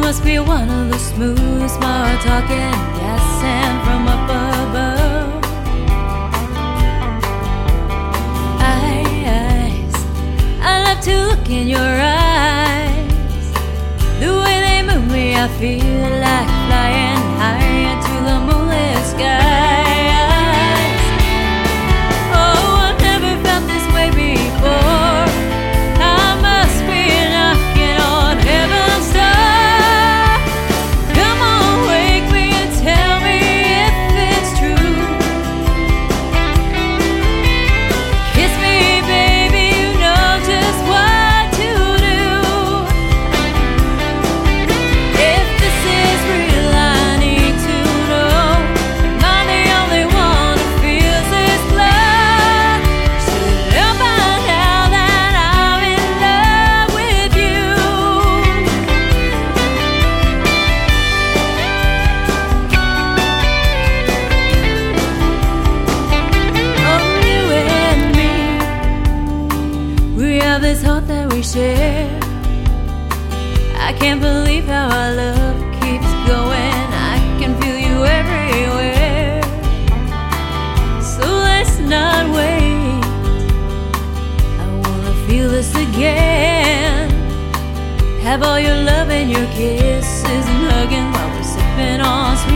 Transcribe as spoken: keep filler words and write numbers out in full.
must be one of the smooth, smart talking yes and from up above. Eyes, I love to look in your eyes. The way they move me, I feel like flying high into the moonlit skies. Oh, I've never felt this way before. I must be knocking on heaven's door. Come on, wake me and tell me if it's true. Kiss me, baby, you know just what to do. If this is real, I need to know. Am I the only one who feels this love? Should know by now that I'm in love with you. Oh, you and me, we have this heart that we share. I can't believe how our love keeps going. I can feel you everywhere. So let's not wait. I wanna feel this again. Have all your love and your kisses and hugging while we're sipping on sweet